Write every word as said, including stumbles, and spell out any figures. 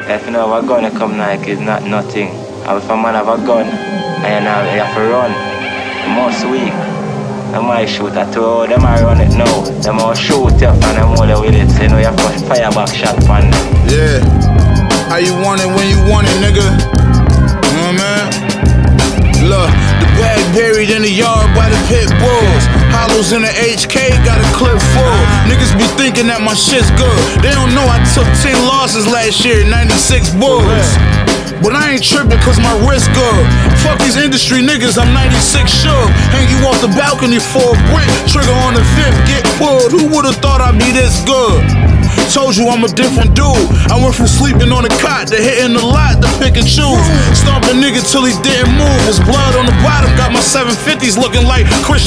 If you know have a gun, you come like it's not nothing. And if a man have a gun, and you, know, you have to run, you must weak. Them might shoot at you, them might run it now. Them might shoot you and them hold you with it. So you know you have to fire back shot on them. Yeah. How you want it when you want it, nigga? You know what I mean? Look, the bag buried in the yard by the pit bulls. Hollows in the H K, got a clip full. Niggas be thinking that my shit's good. They don't know I took ten losses last year, ninety-six Bulls. But I ain't trippin' cause my wrist good. Fuck these industry niggas, I'm ninety-six shook. Hang you off the balcony for a brick. Trigger on the fifth, get pulled. Who would've thought I'd be this good? Told you I'm a different dude. I went from sleeping on the cot to hitting the lot to pick and choose. Stomp a nigga till he didn't move. His blood on the bottom got my seven fifties looking like Christian